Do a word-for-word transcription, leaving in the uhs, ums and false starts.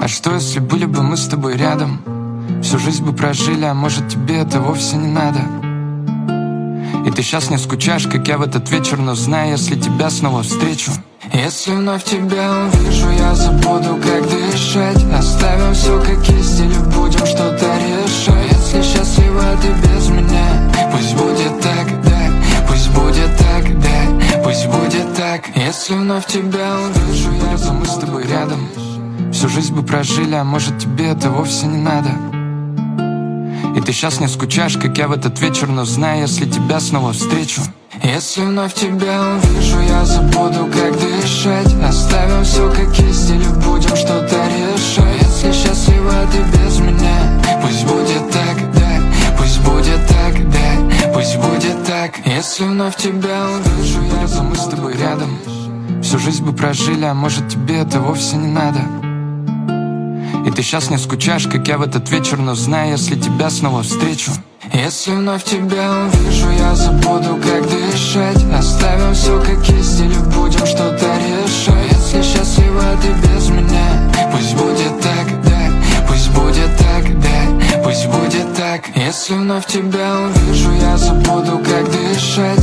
А что, если были бы мы с тобой рядом? Всю жизнь бы прожили, а может тебе это вовсе не надо? И ты сейчас не скучаешь, как я в этот вечер, но знай, если тебя снова встречу, если вновь тебя увижу, я забуду, как дышать. Оставим все как есть или будем что-то решать. Если счастлива ты без меня, пусть будет так, да. Пусть будет так, да. Пусть будет так. Если вновь тебя увижу, я забуду, мы с тобой рядом. Всю жизнь бы прожили, а может тебе это вовсе не надо? И ты сейчас не скучаешь, как я в этот вечер, но знай, если тебя снова встречу, если вновь тебя увижу, я забуду, как дышать. Оставим все как есть или будем что-то решать. Если счастлива ты без меня, пусть будет так, да. Пусть будет так, да. Пусть будет так. Если вновь тебя увижу, я забуду, мы с тобой рядом. Всю жизнь бы прожили, а может тебе это вовсе не надо? И ты сейчас не скучаешь, как я в этот вечер, но знай, если тебя снова встречу, если вновь тебя увижу, я забуду, как дышать. Оставим все как есть или будем что-то решать. Если счастлива ты без меня, пусть будет так, да. Пусть будет так, да. Пусть будет так. Если вновь тебя увижу, я забуду, как дышать.